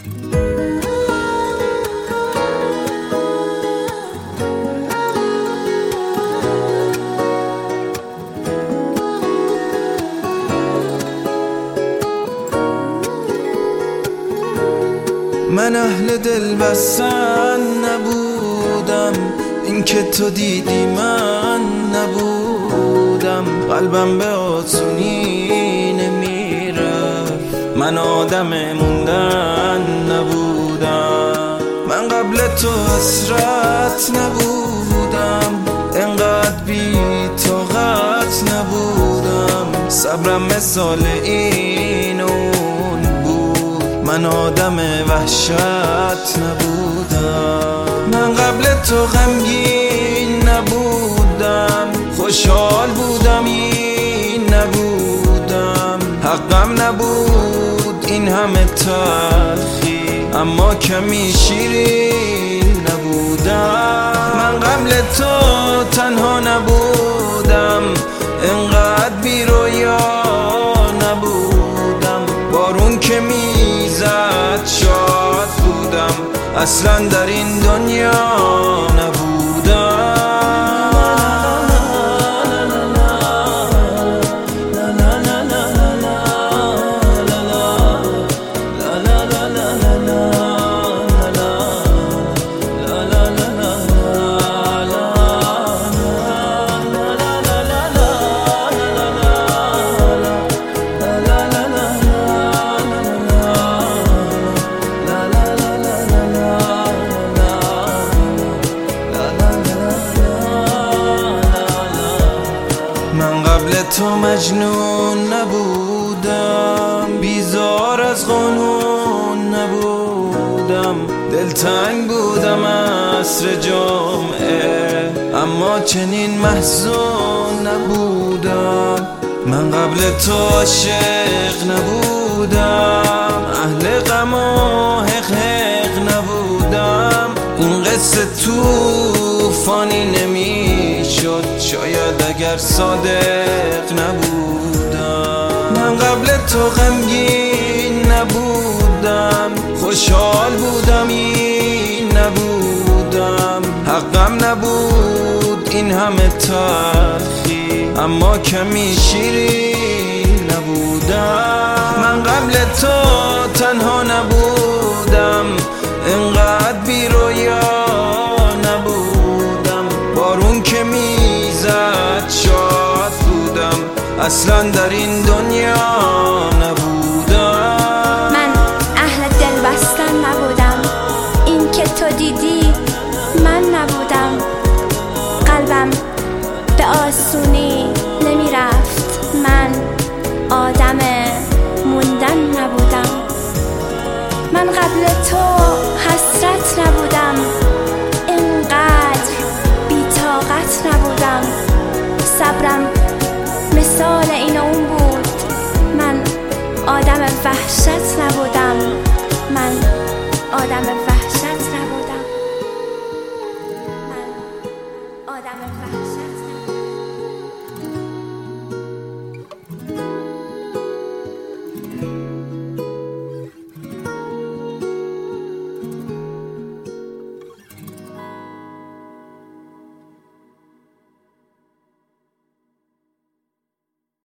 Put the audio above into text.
من اهل دل بستن نبودم، این که تو دیدی من نبودم. قلبم به آسونی نمیرفت، من آدم موندن نبودم. من قبل تو حسرت نبودم، انقدر بی طاقت نبودم. صبرم مثال این اون بود، من آدم وحشت نبودم. من قبل تو غمگین نبودم، خوشحال بودم این نبودم. حقم نبود این همه تلخی، اما کمی شیرین نبودم. من قبل تو تنها نبودم، انقدر بی رویا نبودم. بارون که میزد شاد بودم، اصلا در این دنیا نبودم. من قبل تو مجنون نبودم، بیزار از قانون نبودم. دلتنگ بودم عصر جمعه، اما چنین محزون نبودم. من قبل تو عاشق نبودم، اهل غم و حق نبودم. این قصه طوفانی نمیشد شاید اگر صادق نبودم. من قبل تو غمگین نبودم، خوشحال بودم این نبودم. حقم نبود این همه تلخی، اما کمی شیرین نبودم. من قبل تو تنها نبودم، انقدر بی رویا نبودم. بارون که میزد شاد بودم، اصلا در این دنیا نبودم. من اهل دل بستن نبودم، این که تو دیدی من نبودم. قلبم به آسونی نمیرفت، من آدم موندن نبودم. من قبل تو حسرت نبودم، اینقدر بی‌طاقت نبودم. صبرم مثال این اون بود، من آدم وحشت نبودم. من آدم